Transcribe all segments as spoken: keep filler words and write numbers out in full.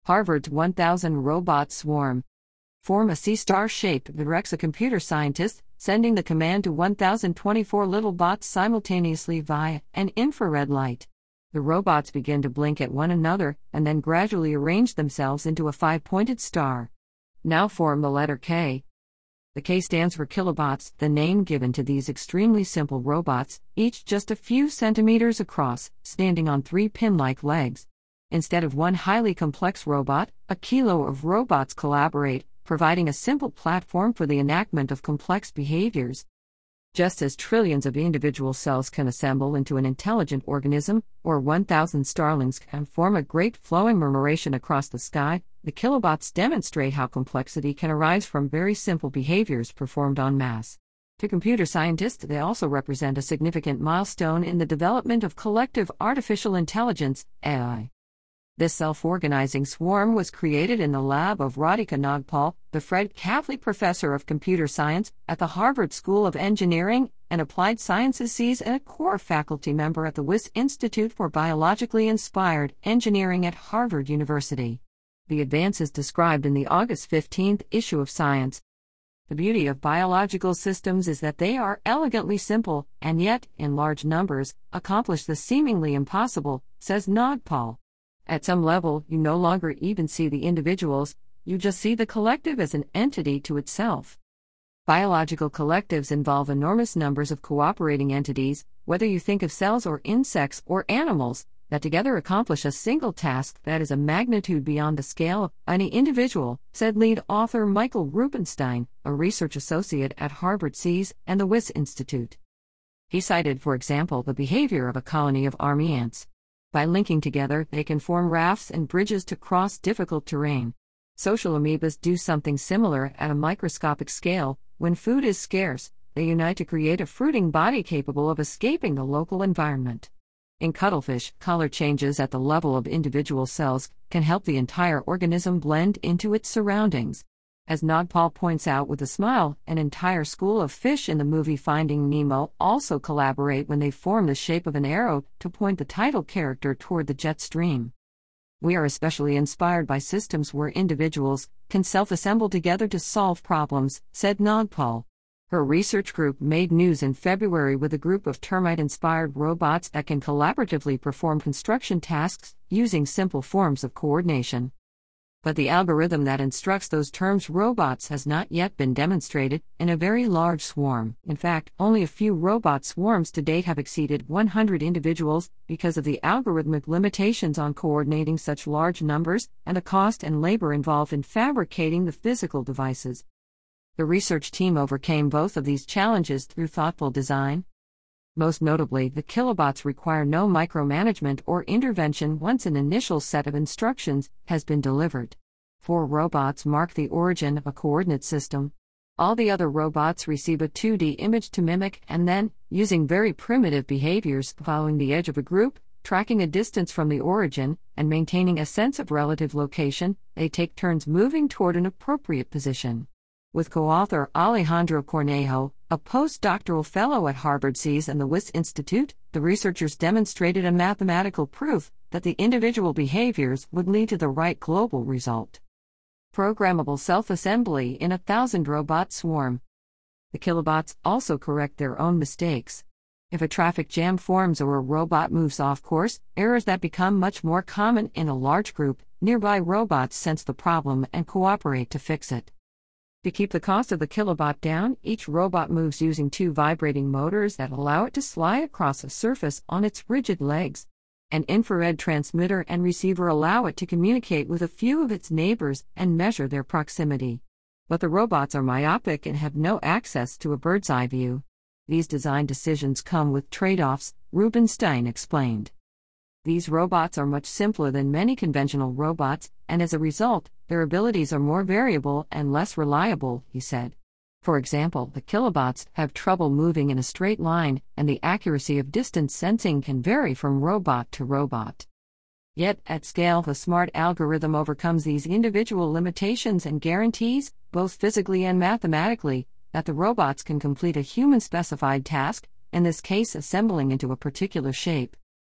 Harvard's one thousand robot swarm. Form a C-star shape, directs a computer scientist, sending the command to one thousand twenty-four little bots simultaneously via an infrared light. The robots begin to blink at one another, and then gradually arrange themselves into a five-pointed star. Now form the letter K. The K stands for kilobots, the name given to these extremely simple robots, each just a few centimeters across, standing on three pin-like legs. Instead of one highly complex robot, a kilo of robots collaborate, providing a simple platform for the enactment of complex behaviors. Just as trillions of individual cells can assemble into an intelligent organism, or one thousand starlings can form a great flowing murmuration across the sky, the kilobots demonstrate how complexity can arise from very simple behaviors performed en masse. To computer scientists, they also represent a significant milestone in the development of collective artificial intelligence, A I. This self-organizing swarm was created in the lab of Radhika Nagpal, the Fred Kavli Professor of Computer Science at the Harvard School of Engineering and Applied Sciences and a core faculty member at the Wyss Institute for Biologically Inspired Engineering at Harvard University. The advance is described in the August fifteenth issue of Science. The beauty of biological systems is that they are elegantly simple, and yet, in large numbers, accomplish the seemingly impossible, says Nagpal. At some level, you no longer even see the individuals, you just see the collective as an entity to itself. Biological collectives involve enormous numbers of cooperating entities, whether you think of cells or insects or animals, that together accomplish a single task that is a magnitude beyond the scale of any individual, said lead author Michael Rubenstein, a research associate at Harvard S E A S and the Wyss Institute. He cited, for example, the behavior of a colony of army ants. By linking together, they can form rafts and bridges to cross difficult terrain. Social amoebas do something similar at a microscopic scale. When food is scarce, they unite to create a fruiting body capable of escaping the local environment. In cuttlefish, color changes at the level of individual cells can help the entire organism blend into its surroundings. As Nagpal points out with a smile, an entire school of fish in the movie Finding Nemo also collaborate when they form the shape of an arrow to point the title character toward the jet stream. We are especially inspired by systems where individuals can self-assemble together to solve problems, said Nagpal. Her research group made news in February with a group of termite-inspired robots that can collaboratively perform construction tasks using simple forms of coordination. But the algorithm that instructs those terms robots has not yet been demonstrated in a very large swarm. In fact, only a few robot swarms to date have exceeded one hundred individuals because of the algorithmic limitations on coordinating such large numbers and the cost and labor involved in fabricating the physical devices. The research team overcame both of these challenges through thoughtful design. Most notably, the kilobots require no micromanagement or intervention once an initial set of instructions has been delivered. Four robots mark the origin of a coordinate system. All the other robots receive a two D image to mimic and then, using very primitive behaviors, following the edge of a group, tracking a distance from the origin, and maintaining a sense of relative location, they take turns moving toward an appropriate position. With co-author Alejandro Cornejo, a postdoctoral fellow at Harvard S E A S and the Wyss Institute, the researchers demonstrated a mathematical proof that the individual behaviors would lead to the right global result. Programmable self-assembly in a thousand robot swarm. The kilobots also correct their own mistakes. If a traffic jam forms or a robot moves off course, errors that become much more common in a large group, nearby robots sense the problem and cooperate to fix it. To keep the cost of the kilobot down, each robot moves using two vibrating motors that allow it to slide across a surface on its rigid legs. An infrared transmitter and receiver allow it to communicate with a few of its neighbors and measure their proximity. But the robots are myopic and have no access to a bird's-eye view. These design decisions come with trade-offs, Rubenstein explained. These robots are much simpler than many conventional robots, and as a result, their abilities are more variable and less reliable, he said. For example, the kilobots have trouble moving in a straight line, and the accuracy of distance sensing can vary from robot to robot. Yet, at scale, the smart algorithm overcomes these individual limitations and guarantees, both physically and mathematically, that the robots can complete a human-specified task, in this case assembling into a particular shape.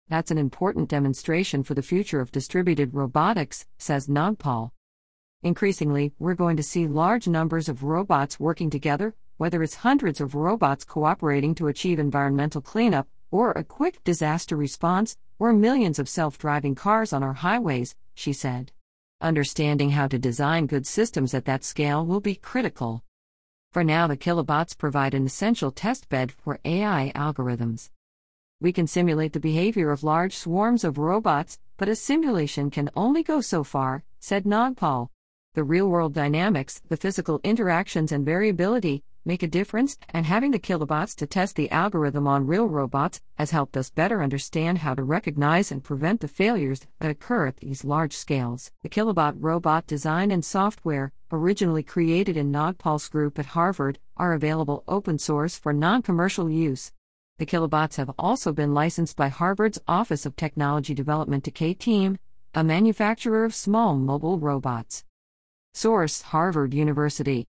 That's an important demonstration for the future of distributed robotics, says Nagpal. Increasingly, we're going to see large numbers of robots working together, whether it's hundreds of robots cooperating to achieve environmental cleanup, or a quick disaster response, or millions of self-driving cars on our highways, she said. Understanding how to design good systems at that scale will be critical. For now, the kilobots provide an essential testbed for A I algorithms. We can simulate the behavior of large swarms of robots, but a simulation can only go so far, said Nagpal. The real-world dynamics, the physical interactions and variability, make a difference, and having the kilobots to test the algorithm on real robots has helped us better understand how to recognize and prevent the failures that occur at these large scales. The Kilobot robot design and software, originally created in Nagpal's group at Harvard, are available open source for non-commercial use. The kilobots have also been licensed by Harvard's Office of Technology Development to K-Team, a manufacturer of small mobile robots. Source: Harvard University.